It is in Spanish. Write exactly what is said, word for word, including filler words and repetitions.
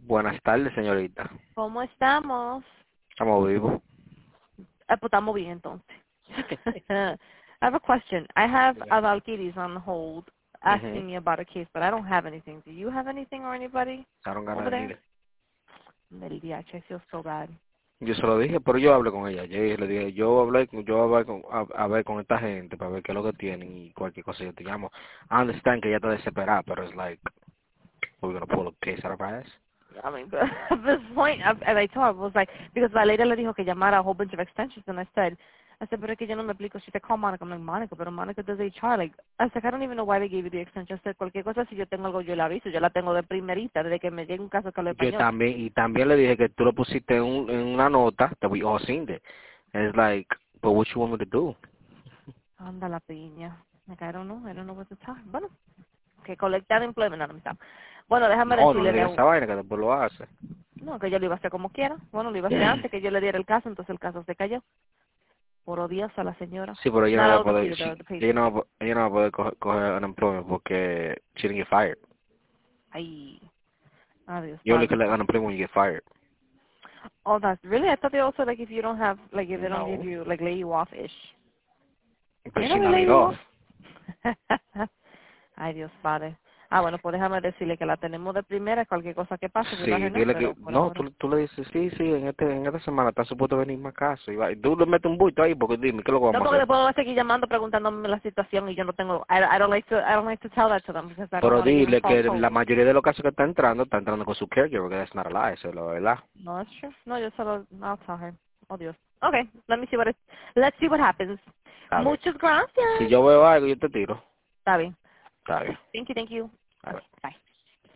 Buenas tardes, señorita. ¿Cómo estamos? Estamos vivos. Ah, pues estamos bien entonces. I have a question. I have a Valkyries on hold asking Mhm. me about a case, but I don't have anything. Do you have anything or anybody I don't got over nothing there? either. Del D H, I feel so bad. Yo se lo dije, pero yo hablé con ella. Yo le dije, yo hablé, con- yo hablé con, a, a ver con esta gente para ver qué es lo que tienen y cualquier cosa yo te llamo. I understand que ella está desesperada, pero es like, we're gonna pull a case out of our ass. I mean, but at this point, I, and I told her, I was like, because Valeria le dijo que llamara a whole bunch of extensions, and I said, I said, pero es que yo no me explico. She said, call Monica. I'm like, Monica, pero Monica does H R. Like, I said, I don't even know why they gave you the extension. I said, cualquier cosa, si yo tengo algo, yo la aviso. Yo la tengo de primerita, desde que me llegue un caso que habla Yo español. también, y también le dije que tú lo pusiste en, un, en una nota, that we all seen it. And it's like, but what you want me to do? Anda la piña. Like, I don't know. I don't know what to tell her. Bueno, que colectar employment, no, no me está. Bueno, déjame No, no le decirle digas de esa vaina que después lo hace. no, que yo lo iba a hacer como quiera. Bueno, lo iba a hacer antes que yo le diera el caso, entonces el caso se cayó. Por odiosa la señora. Sí, pero ella no Not va a out the poder, computer, she- the, the ella patient. no va, a po- ella no va a poder coger, coger unemployment porque she didn't get fired. Ay, adiós, You only padre. collect unemployment when you get fired. Oh, that's really, I thought they also, like, if you don't have, like, if they don't give No. you, like, lay you off-ish. But You know she they not lay laid you off. off? Ay, Dios, padre. Ah, bueno, pues déjame decirle que la tenemos de primera, cualquier cosa que pase, we let Sí, her know, dile que, pero por no, ahora. tú, tú le dices, sí, sí, en este en esta semana está supuesto venir más caso. Y, va, y tú le metes un bulto ahí porque dime, ¿qué es lo que No, vamos a porque hacer? después voy a seguir llamando preguntándome la situación y yo no tengo, I, I don't like to, I don't like to tell that to them because I don't Pero want to give them dile false que hope. la mayoría de los casos que están entrando, están entrando con su caregiver, porque that's not a lie, eso es la verdad. No, that's true. No, yo solo, I'll tell her. Oh, Dios. Okay, let me see what it, let's see what happens. A ver, Muchas si gracias. yo veo algo, yo te tiro. Está bien. Está bien. Thank you, thank you. A ver. Okay, bye.